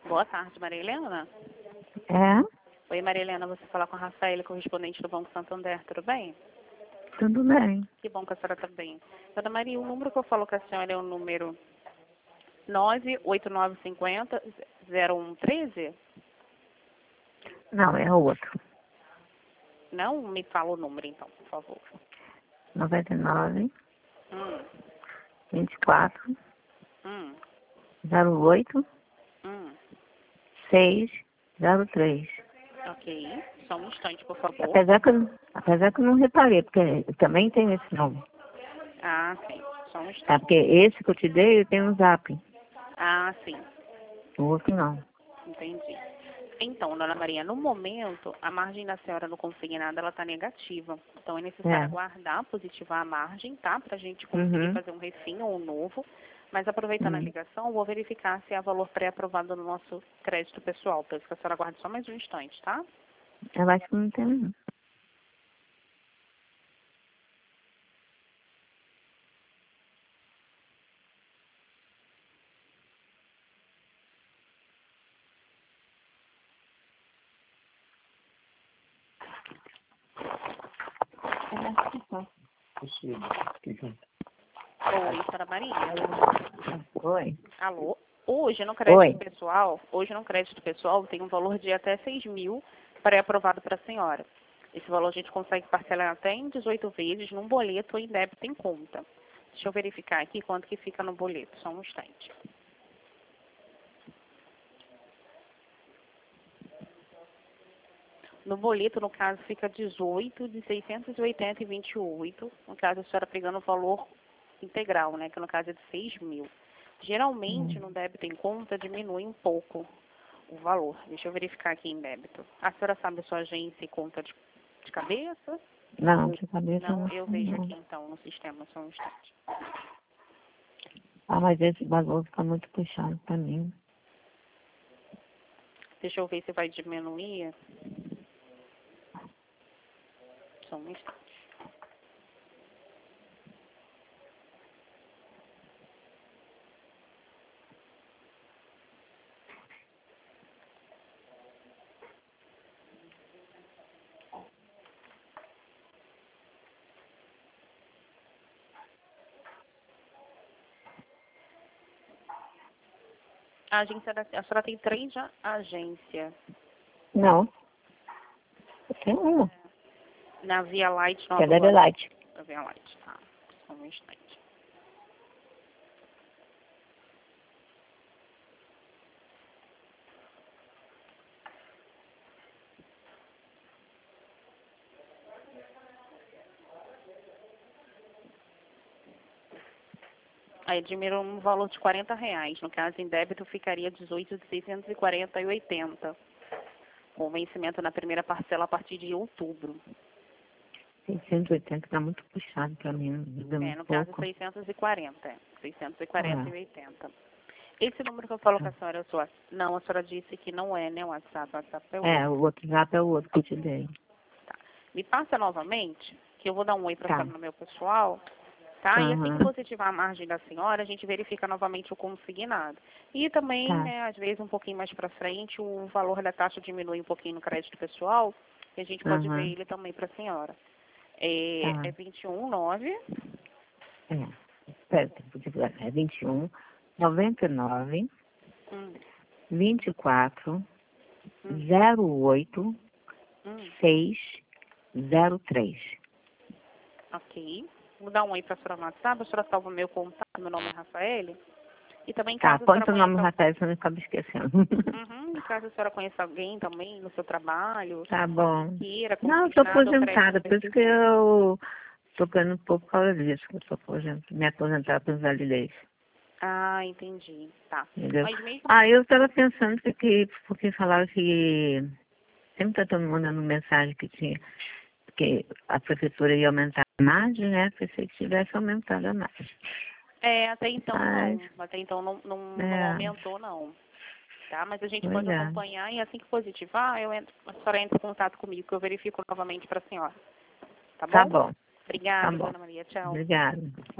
Boa tarde, Maria Helena. É? Oi, Maria Helena, você fala com a Rafaela, correspondente do Banco Santander, tudo bem? Tudo bem. Que bom que a senhora está bem. Dona Maria, o número que eu falo com a senhora é o número 98950-0113? Não, é outro. Não me fala o número, então, por favor. 99, Hum, 24, hum, 08, hum. 603. Ok, só um instante, por favor. Apesar que eu não reparei, porque eu também tenho esse nome. Ah, sim, só um Tá? instante. Porque esse que eu te dei, eu tenho um zap. Ah, sim, O outro não. entendi. Então, dona Maria, no momento, a margem da senhora no consignado, ela está negativa. Então, é necessário É. aguardar positivar a margem, tá? Para a gente conseguir Uhum. fazer um refim ou um novo. Mas, aproveitando a Uhum. ligação, eu vou verificar se há valor pré-aprovado no nosso crédito pessoal. Peço que a senhora aguarde só mais um instante, tá? Eu acho que não tem, não. Oi, senhora Maria. Oi. Alô? Hoje, no Oi. crédito pessoal, tem um valor de até 6 mil pré-aprovado para a senhora. Esse valor a gente consegue parcelar até em 18 vezes num boleto ou em débito em conta. Deixa eu verificar aqui quanto que fica no boleto, só um instante. No boleto, no caso, fica 18 de 680,28. No caso, a senhora pegando o valor integral, né? Que no caso é de 6 mil. Geralmente, no débito em conta, diminui um pouco o valor. Deixa eu verificar aqui em débito. A senhora sabe a sua agência e conta de cabeça? Não, de cabeça Não, não eu sei, vejo não. aqui então no sistema, só um instante. Ah, mas esse valor fica muito puxado pra mim. Deixa eu ver se vai diminuir. Só um instante. A senhora tem 3 agências. Não. Tem uma. Na Via Light, Que é Nova da Guarulhos. Delight. Na Via Light, tá. Só um instante. Aí diminuiu um valor de R$ 40. No caso, em débito, ficaria 18 de 640,80. Com vencimento na primeira parcela a partir de outubro. 680 tá muito puxado pra mim. Dá É, muito no caso, pouco. 640. Ah, 640,80. Esse número que eu falo com a senhora é o seu. Não, a senhora disse que não é, né, o WhatsApp. O WhatsApp é o é, outro. o outro zap é o outro que eu te dei. Tá. Me passa novamente, que eu vou dar um oi para a Tá. senhora no meu pessoal. Tá? E assim que Aham. positivar a margem da senhora, a gente verifica novamente o consignado. E também, Tá. né, às vezes, um pouquinho mais para frente, o valor da taxa diminui um pouquinho no crédito pessoal, e a gente pode ver Aham. ele também para a senhora. É, Tá. é 219, É. Espera, é 21, 99, hum, 24, hum, 08, hum, 603. ok. Vou dar um oi para a senhora no WhatsApp, a senhora salva o meu contato, meu nome é Rafaele. E também, Tá, caso a põe senhora teu nome, conheça, Rafael, você não acaba esquecendo. caso a senhora conheça alguém também no seu trabalho, Tá bom. queira Não, eu tô consignar o crédito aposentada, por isso que pessoal. eu tô ganhando pouco por causa disso, que eu tô me aposentada por invalidez. Ah, entendi. Tá. Entendeu? Mas mesmo. Ah, eu estava pensando porque falaram que sempre tá todo mundo mandando mensagem que a prefeitura ia aumentar a margem, né? Pensei que tivesse aumentado a margem. Até então Mas, não. Até então não é, aumentou, não. Tá? Mas a gente pois pode é. acompanhar e assim que positivar, a senhora entra em contato comigo, que eu verifico novamente para a senhora. Tá Tá bom? bom, tá Obrigada, bom. dona Maria. Tchau. Obrigada.